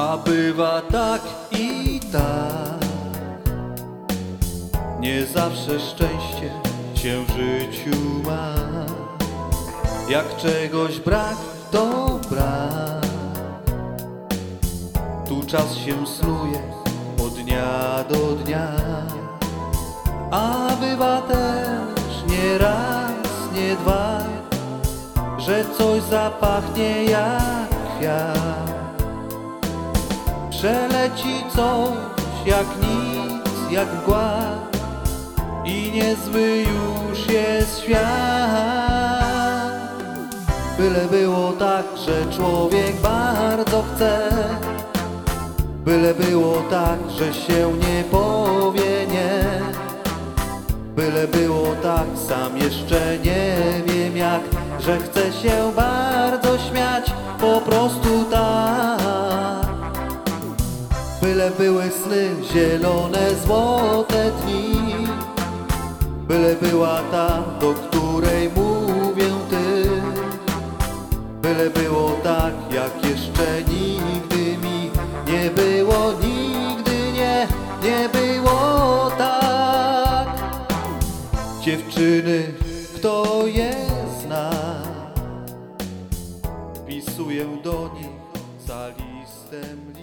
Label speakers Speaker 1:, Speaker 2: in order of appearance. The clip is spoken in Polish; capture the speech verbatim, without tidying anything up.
Speaker 1: A bywa tak i tak. Nie zawsze szczęście się w życiu ma. Jak czegoś brak, to brak. Tu czas się snuje od dnia do dnia. A bywa też nie raz, nie dwa, że coś zapachnie jak kwiat. Przeleci coś jak nic, jak mgła i niezły już jest świat. Byle było tak, że człowiek bardzo chce. Byle było tak, że się nie powie nie. Byle było tak, sam jeszcze nie wiem jak, że chcę się bardzo śmiać, po prostu tak. Byle były sny, zielone, złote dni. Byle była ta, do której mówię ty. Byle było tak, jak jeszcze nigdy mi nie było, nigdy nie, nie było tak. Dziewczyny, kto je zna, wpisuję do nich za listem.